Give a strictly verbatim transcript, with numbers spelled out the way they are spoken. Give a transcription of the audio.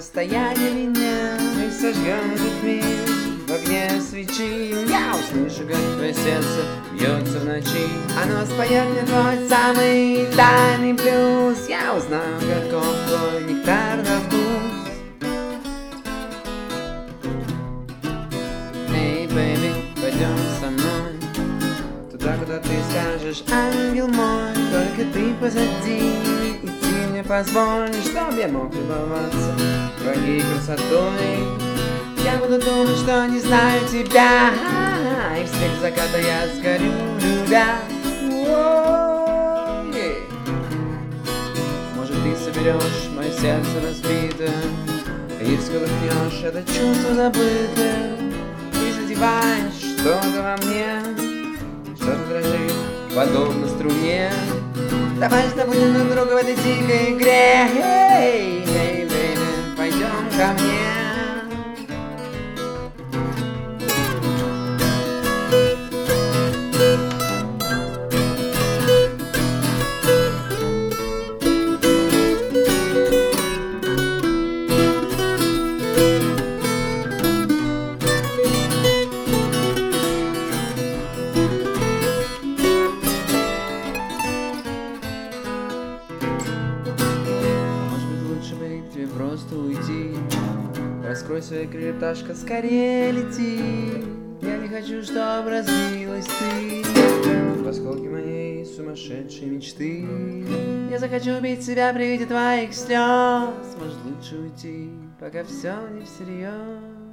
расстояние меня. Мы сожгем этот мир в огне свечи. Я услышу, как твое сердце бьется в ночи. Оно споет мне твой самый тайный плюс. Я узнаю, каков твой нектар на вкус. Эй, бэйби, пойдем со мной туда, куда ты скажешь, ангел мой. Только ты позади, идти мне позволь, чтоб я мог любоваться твоей красотой. Я буду думать, что не знаю тебя, и в свете заката я сгорю, любя. Может, ты соберешь мое сердце разбитое и всколыхнешь это чувство забытое. Ты задеваешь что-то во мне, что-то дрожит, подобно струне. Давай забудем друг друга в этой дикой игре. Эй, эй, бэйби, пойдем ко мне. Тебе просто уйти, раскрой свои крылья, пташка, скорее лети. Я не хочу, чтобы разбилась ты в осколки моей сумасшедшей мечты. Я захочу убить себя при виде твоих слез. Может, лучше уйти, пока все не всерьез.